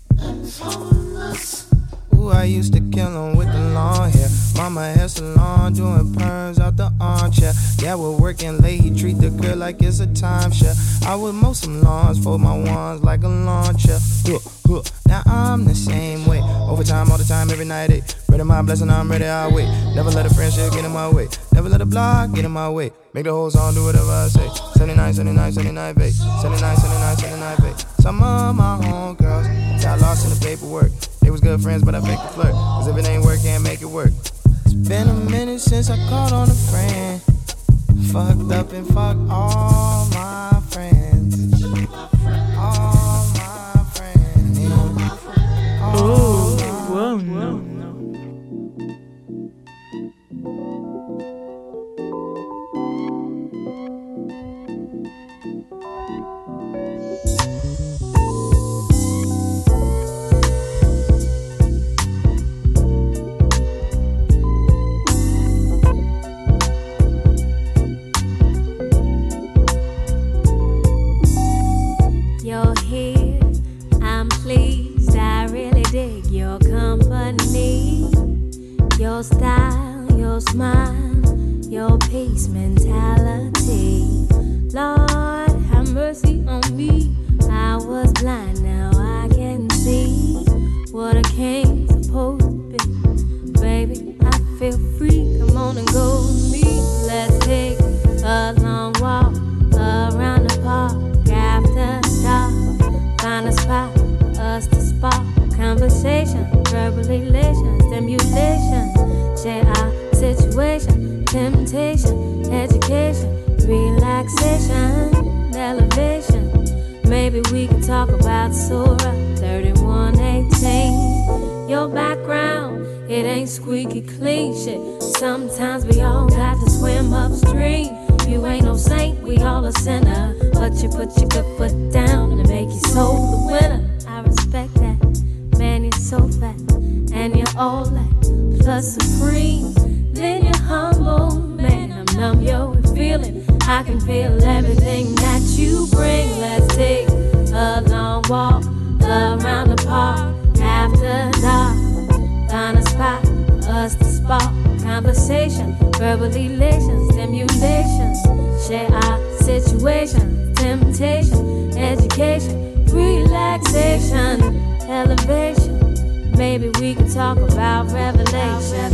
Ooh, I used to kill him with the long hair. Mama hair salon, doing perms out the armchair. Yeah, we're working late, he treat the girl like it's a timeshare. I would mow some lawns, fold my wands like a lawn chair. Huh, huh. Now I'm the same way, overtime all the time, every night, eh. Ready my blessing, I'm ready, I'll wait. Never let a friendship get in my way. Never let a block get in my way. Make the whole song do whatever I say. seventy-nine, seventy-nine, seventy-nine, babe. seventy-nine, seventy-nine, seventy-nine, babe. Some of my homegirls got lost in the paperwork. They was good friends, but I faked the flirt. Cause if it ain't work, can't make it work. It's been a minute since I called on a friend. Fucked up and fucked all my friends. All my friends. Yeah. All Oh, my whoa, no. You're here, I'm pleased, I really dig your company. Your style, your smile, your peace mentality. Lord, have mercy on me. I was blind, now I can see what I came supposed to be. Baby, I feel free, come on and go with me. Let's take a long walk around the park after dark. Find a spot for us to spark conversation, verbal elation, stimulation. Share our situation, temptation, education, relaxation, elevation. Maybe we can talk about Surah thirty-one eighteen. Your background, it ain't squeaky clean shit. Sometimes we all got to swim upstream. You ain't no saint, we all a sinner. But you put your good foot down and make your soul the winner. I respect that, man, you're so fat. And you're all that, plus supreme. Then you're humble, man, I'm numb, yo, feeling. I can feel everything that you bring. Let's take a long walk around the park after dark. Find a spot for us to spark conversation, verbal elation, stimulation. Share our situation, temptation, education, relaxation, elevation. Maybe we can talk about Revelation.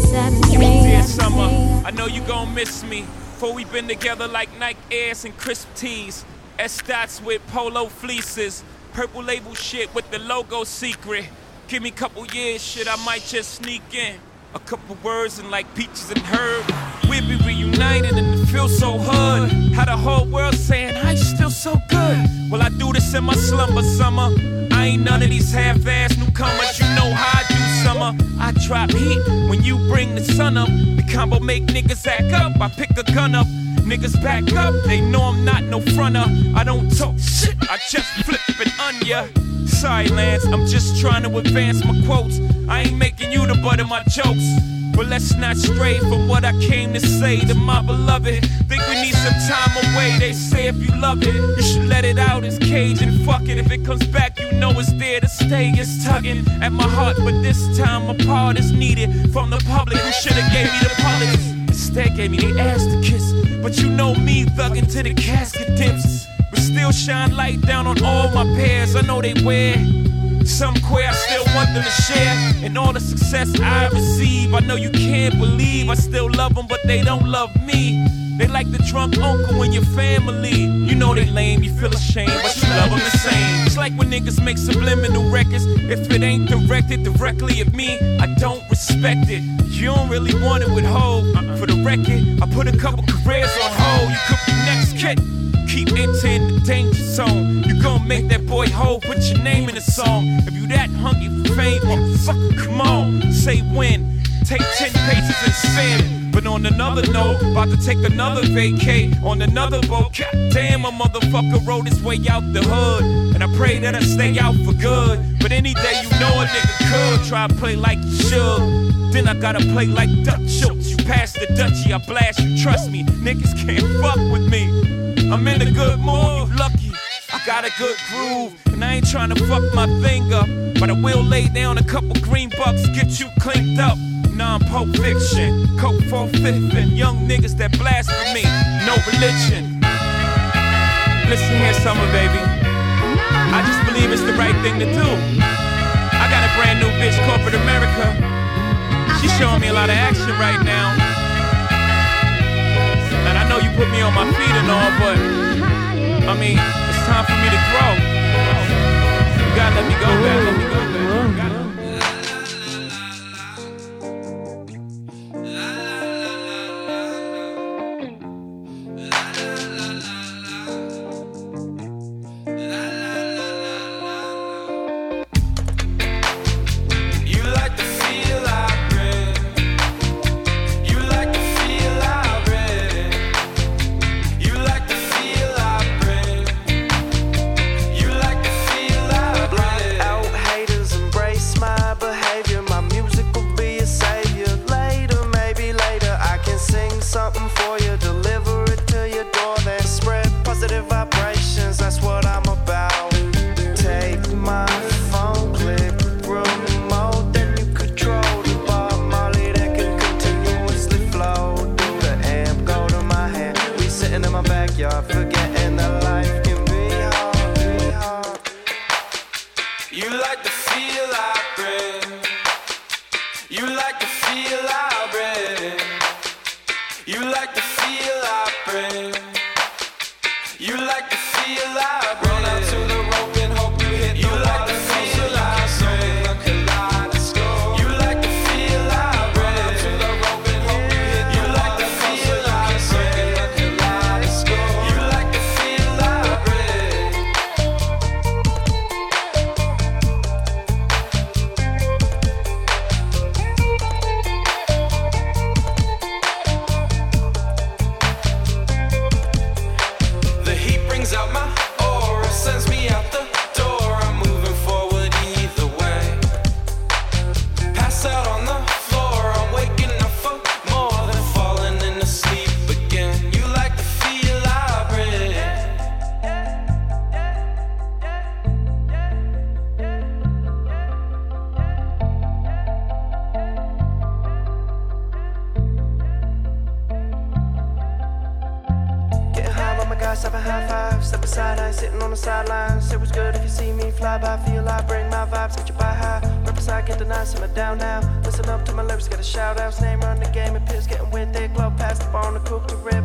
Dear Summer, I know you gon' miss me. For we been together like Nike Airs and crisp tees. S-dots with polo fleeces. Purple label shit with the logo secret. Give me a couple years, shit, I might just sneak in. A couple words and like peaches and herb. We'll be reunited and it feels so hood. How the whole world saying, how you still so good? Well, I do this in my slumber, Summer. I ain't none of these half-ass newcomers. You know how I do, Summer. I drop heat when you bring the sun up. The combo make niggas act up. I pick a gun up. Niggas back up. They know I'm not no fronter. I don't talk shit. I just flip it on ya. Sorry, Lance. I'm just trying to advance my quotes. I ain't making you the butt of my jokes. But let's not stray from what I came to say to my beloved. Think we need some time away. They say if you love it, you should let it out. It's cage and fuck it. If it comes back, you know it's there to stay. It's tugging at my heart, but this time a part is needed from the public who should've gave me the politics. Instead gave me the ass to kiss. But you know me, thugging to the casket dips. But still shine light down on all my pairs. I know they wear Some queer, I still want them to share. And all the success I receive, I know you can't believe I still love them, but they don't love me. They like the drunk uncle in your family. You know they lame, you feel ashamed, but you love them the same. It's like when niggas make subliminal records. If it ain't directed directly at me, I don't respect it. You don't really want it with Hov. For the record, I put a couple careers on hold. You could be next kid. Keep entering the danger zone. You gon' make that boy Hov put your name in the song. If you that hungry for fame, motherfucker, come on. Say when. Take ten pages and spin it. But on another note, about to take another vacay on another boat. God damn, a motherfucker rode his way out the hood. And I pray that I stay out for good. But any day you know a nigga could try to play like you should. Then I gotta play like Dutch Schultz. You pass the Dutchie, I blast you. Trust me, niggas can't fuck with me. I'm in a good mood, you lucky. I got a good groove, and I ain't trying to fuck my thing up. But I will lay down a couple green bucks, get you cleaned up. Non-Pulp Fiction, coke for fifth, and young niggas that blasphemy, no religion. Listen here, summer baby, I just believe it's the right thing to do. I got a brand new bitch, corporate America. She's showing me a lot of action right now. And I know you put me on my feet and all, but I mean, it's time for me to grow. You gotta let me go back, let me go back. Down now, listen up to my lyrics, got a shout out. Name run the game, and Piss getting with their glove past the bar on the cook to red.